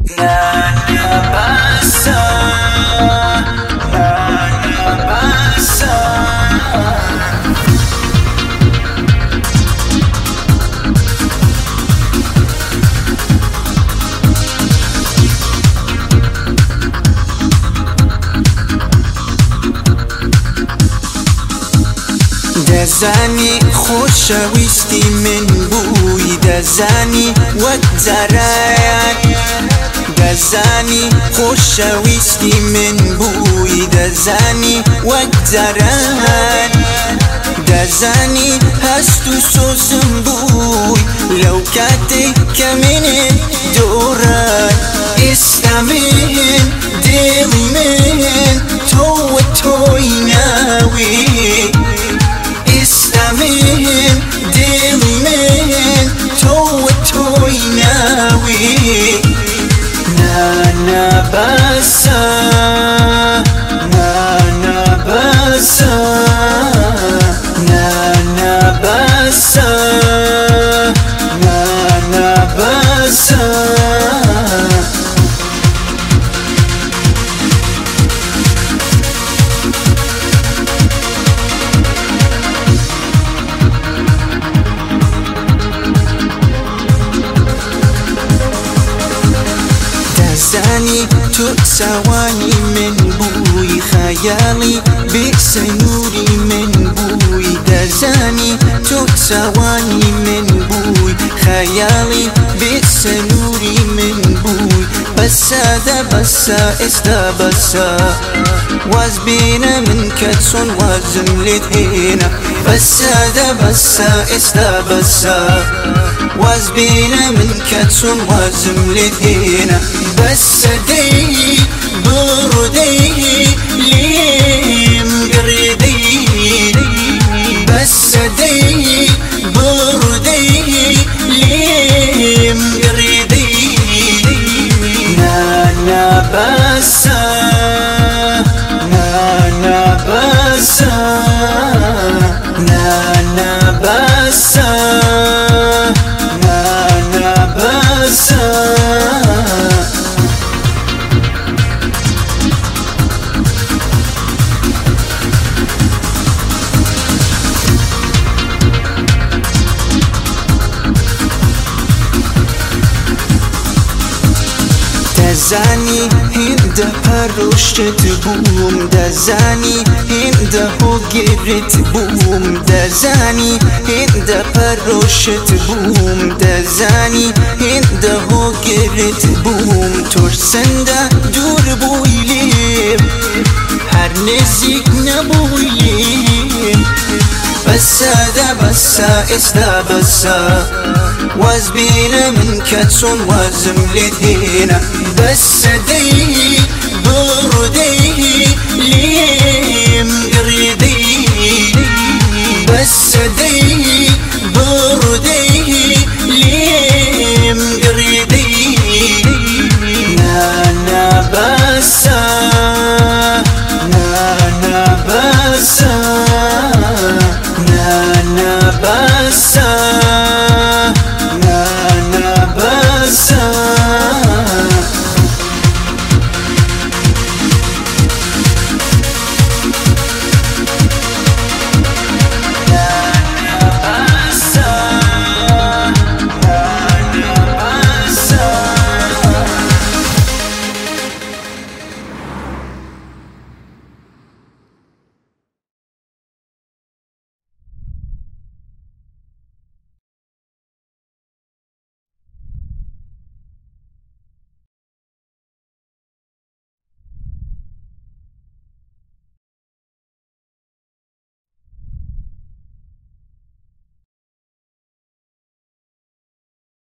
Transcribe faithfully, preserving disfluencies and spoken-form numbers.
Nana basa, nana basa. دزانی خوشویستی من بوی دزانی وقت زران دزانی خوشویستی من بوی دزانی وقت زران دزانی هست و سوزم بوی لو کاتی کمین دوران استمین دیلی من تو توی ناوی استمین دیلی من تو توی ناوی نانا باسا نانا باسا نانا باسا نانا باسا دزانی تو سوانی من بوی خیالی بسنوری من بوی دزانی تو سوانی من بوی خیالی بسنوری من بوی بسا دا بسا استا بسا واز بينا من كتسون وازملت هنا بسا دا بسا استا بسا واز بينا من كتسون وازملت هنا بس دي بردي ليم قردي بس دي بردي ليم قردي نانا بسا نانا بسا نانا بسا نانا بسا دزانی هنده پرشت بوم دزانی هنده هو گرت بوم دزانی هنده پرشت بوم دزانی هنده هو گرت بوم ترسنده دور بویلیم هر نزیک نبویلیم بسا دا بسا استا بسا واز بينا من كتسون وازملت هنا بس دي بردي ليم قردي بس دي بردي ليم قردي نانا بسا نانا بسا نانا بسا